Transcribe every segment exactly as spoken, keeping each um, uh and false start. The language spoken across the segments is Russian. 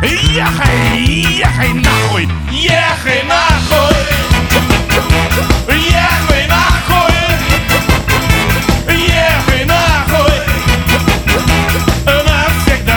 Ехай, ехай нахуй, ехай нахуй, ехай нахуй, ехай нахуй навсегда.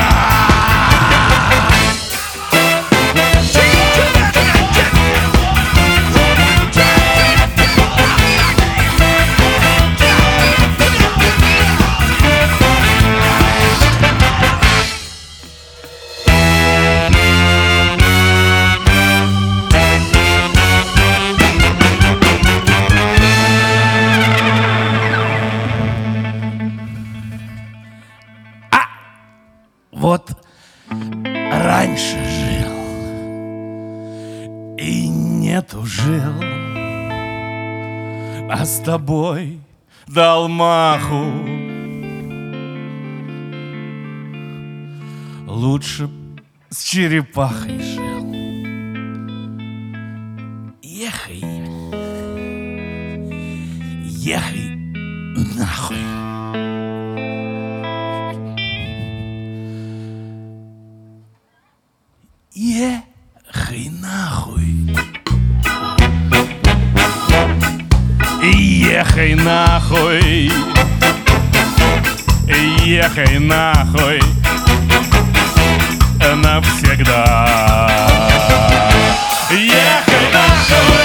Вот раньше жил и нету жил, а с тобой дал маху. Лучше б с черепахой жил. Ехай, ехай нахуй. Ехай нахуй. Ехай нахуй. Ехай нахуй навсегда. Ехай нахуй.